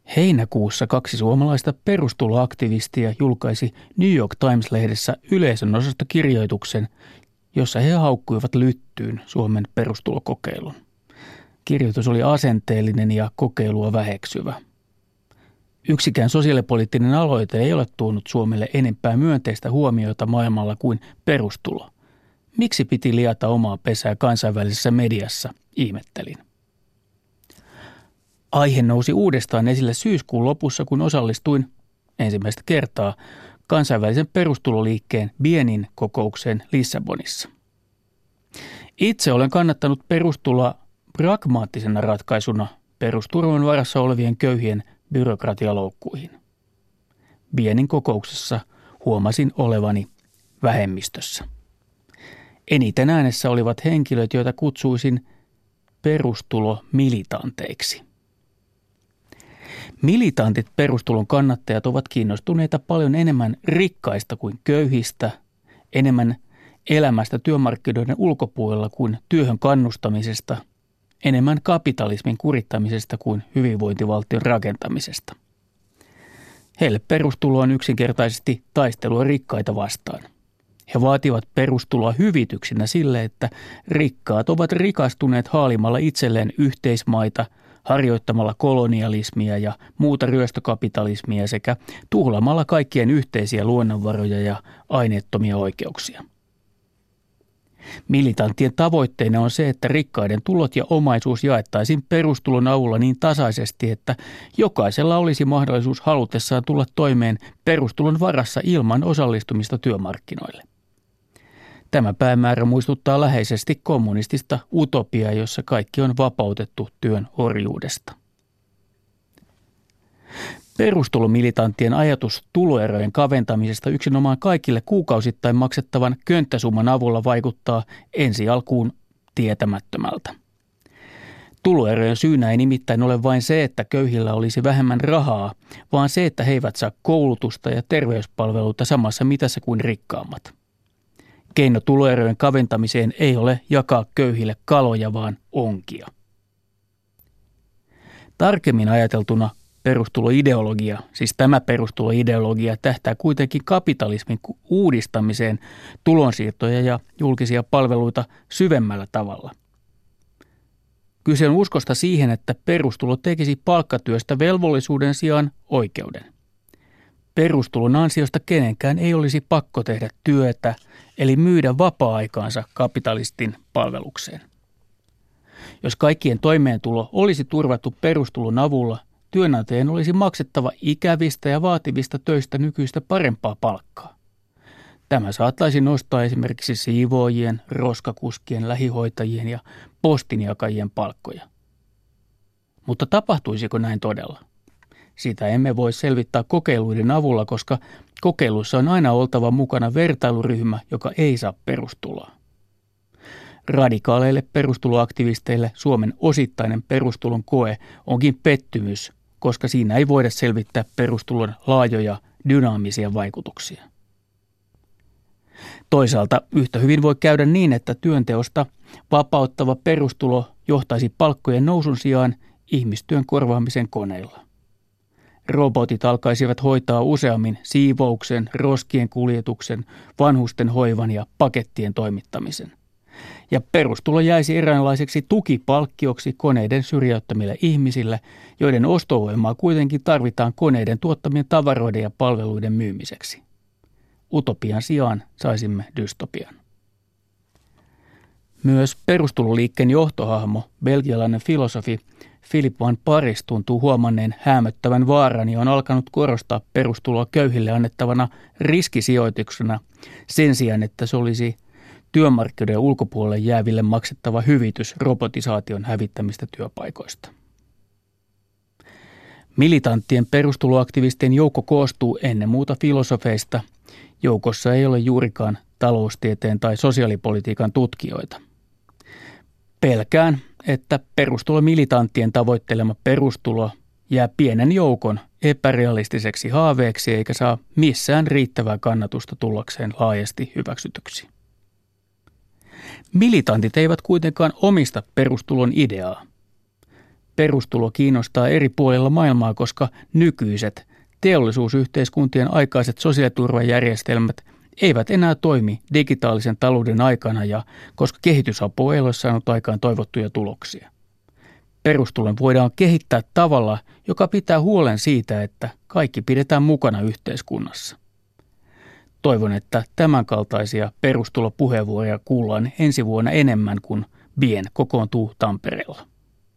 Heinäkuussa 2 suomalaista perustuloaktivistia julkaisi New York Times-lehdessä yleisönosasto kirjoituksen, jossa he haukkuivat lyttyyn Suomen perustulokokeilun. Kirjoitus oli asenteellinen ja kokeilua väheksyvä. Yksikään sosiaalipoliittinen aloite ei ole tuonut Suomelle enempää myönteistä huomiota maailmalla kuin perustulo. Miksi piti liata omaa pesää kansainvälisessä mediassa, ihmettelin. Aihe nousi uudestaan esille syyskuun lopussa, kun osallistuin ensimmäistä kertaa kansainvälisen perustuloliikkeen Bienin kokoukseen Lissabonissa. Itse olen kannattanut perustuloa pragmaattisena ratkaisuna perusturvan varassa olevien köyhien byrokratialoukkuihin. Bienin kokouksessa huomasin olevani vähemmistössä. Eniten äänessä olivat henkilöt, joita kutsuisin perustulomilitanteiksi. Militantit perustulon kannattajat ovat kiinnostuneita paljon enemmän rikkaista kuin köyhistä, enemmän elämästä työmarkkinoiden ulkopuolella kuin työhön kannustamisesta, enemmän kapitalismin kurittamisesta kuin hyvinvointivaltion rakentamisesta. Heille perustulo on yksinkertaisesti taistelua rikkaita vastaan. He vaativat perustuloa hyvityksinä sille, että rikkaat ovat rikastuneet haalimalla itselleen yhteismaita, harjoittamalla kolonialismia ja muuta ryöstökapitalismia sekä tuhlaamalla kaikkien yhteisiä luonnonvaroja ja aineettomia oikeuksia. Militanttien tavoitteena on se, että rikkaiden tulot ja omaisuus jaettaisiin perustulon avulla niin tasaisesti, että jokaisella olisi mahdollisuus halutessaan tulla toimeen perustulon varassa ilman osallistumista työmarkkinoille. Tämä päämäärä muistuttaa läheisesti kommunistista utopiaa, jossa kaikki on vapautettu työn orjuudesta. Perustulomilitanttien ajatus tuloerojen kaventamisesta yksinomaan kaikille kuukausittain maksettavan könttäsumman avulla vaikuttaa ensi alkuun tietämättömältä. Tuloerojen syynä ei nimittäin ole vain se, että köyhillä olisi vähemmän rahaa, vaan se, että he eivät saa koulutusta ja terveyspalveluita samassa mitassa kuin rikkaammat. Keino tuloerojen kaventamiseen ei ole jakaa köyhille kaloja, vaan onkia. Tarkemmin ajateltuna perustuloideologia, siis tämä perustuloideologia tähtää kuitenkin kapitalismin uudistamiseen tulonsiirtoja ja julkisia palveluita syvemmällä tavalla. Kyse on uskosta siihen, että perustulo tekisi palkkatyöstä velvollisuuden sijaan oikeuden. Perustulon ansiosta kenenkään ei olisi pakko tehdä työtä, eli myydä vapaa-aikaansa kapitalistin palvelukseen. Jos kaikkien toimeentulo olisi turvattu perustulon avulla, työnantajan olisi maksettava ikävistä ja vaativista töistä nykyistä parempaa palkkaa. Tämä saattaisi nostaa esimerkiksi siivoojien, roskakuskien, lähihoitajien ja postinjakajien palkkoja. Mutta tapahtuisiko näin todella? Sitä emme voi selvittää kokeiluiden avulla, koska kokeiluissa on aina oltava mukana vertailuryhmä, joka ei saa perustuloa. Radikaaleille perustuloaktivisteille Suomen osittainen perustulon koe onkin pettymys, koska siinä ei voida selvittää perustulon laajoja dynaamisia vaikutuksia. Toisaalta yhtä hyvin voi käydä niin, että työnteosta vapauttava perustulo johtaisi palkkojen nousun sijaan ihmistyön korvaamisen koneilla. Robotit alkaisivat hoitaa useammin siivouksen, roskien kuljetuksen, vanhusten hoivan ja pakettien toimittamisen. Ja perustulo jäisi eräänlaiseksi tukipalkkioksi koneiden syrjäyttämille ihmisille, joiden ostovoimaa kuitenkin tarvitaan koneiden tuottamien tavaroiden ja palveluiden myymiseksi. Utopian sijaan saisimme dystopian. Myös perustuloliikkeen johtohahmo, belgialainen filosofi Philip van Parijs tuntuu huomanneen häämöttävän vaaran ja on alkanut korostaa perustuloa köyhille annettavana riskisijoituksena sen sijaan, että se olisi työmarkkinoiden ulkopuolelle jääville maksettava hyvitys robotisaation hävittämistä työpaikoista. Militanttien perustuloaktivistien joukko koostuu ennen muuta filosofeista. Joukossa ei ole juurikaan taloustieteen tai sosiaalipolitiikan tutkijoita. Pelkään, että perustulomilitanttien tavoittelema perustulo jää pienen joukon epärealistiseksi haaveeksi eikä saa missään riittävää kannatusta tullakseen laajasti hyväksytyksi. Militantit eivät kuitenkaan omista perustulon ideaa. Perustulo kiinnostaa eri puolilla maailmaa, koska nykyiset teollisuusyhteiskuntien aikaiset sosiaaliturvajärjestelmät eivät enää toimi digitaalisen talouden aikana ja koska kehitysapu ei ole saanut aikaan toivottuja tuloksia. Perustulon voidaan kehittää tavalla, joka pitää huolen siitä, että kaikki pidetään mukana yhteiskunnassa. Toivon, että tämänkaltaisia perustulopuheenvuoroja kuullaan ensi vuonna enemmän, kun BIEN kokoontuu Tampereella.